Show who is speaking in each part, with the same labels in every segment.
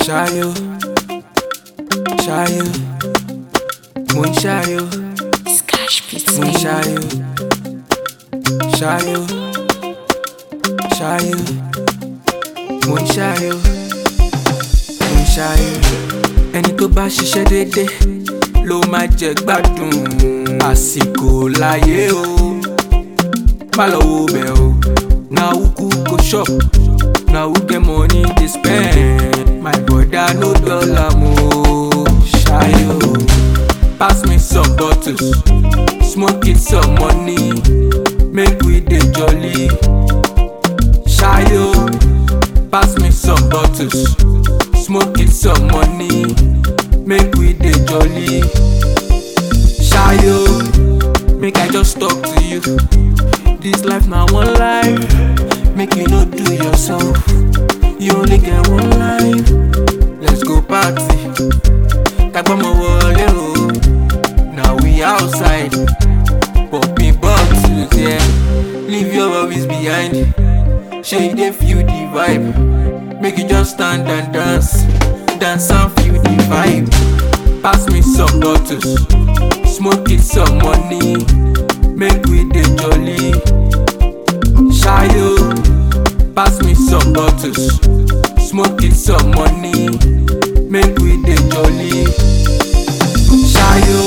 Speaker 1: Shayo, Shayo, Moon Shayo, Moon Shayo, Shayo, Shayo, Moon Shayo, Moon Shayo. Ẹni tó bá ṣiṣẹ́ dédé ló máa jẹ gbádùn àsìkò láyé o. Má lọ wo bẹ̀ o. Na who cook go shop, na who get money dey spend. My brother no dollar mo. Shayo, pass me some bottles, smoke it some money, make we dey jolly. Shayo, pass me some bottles, smoke it some money, make we dey jolly. Shayo, make I just talk to you. This life na one life, make you no do yourself. You only get one life. Let's go party. Tagbomo wole o. Now we outside, popping bottles, yeah. Leave your worries behind. Shey you dey feel the vibe. Make you just stand and dance, dance and feel the vibe. Pass me some bottles, smoke it some money, make we dey jolly. Shayo, pass me some bottles, smoke it some money, make we dey jolly. Shayo.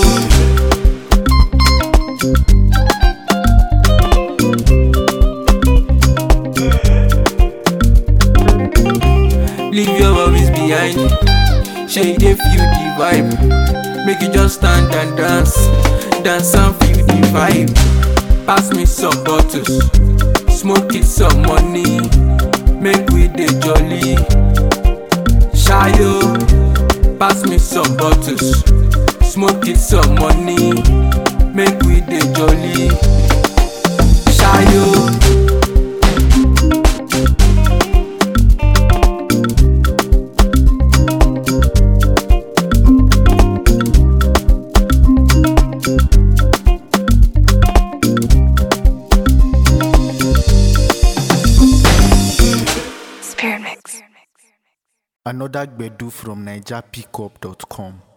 Speaker 1: Leave your worries behind. Shey you dey feel the vibe. Make you just stand and dance, dance and feel the vibe. Pass me some bottles, smoke it some money, make we dey jolly. Shayo, pass me some bottles, smoke it some money, make we dey jolly. Shayo.
Speaker 2: Another Gbedu from NigerPickup.com.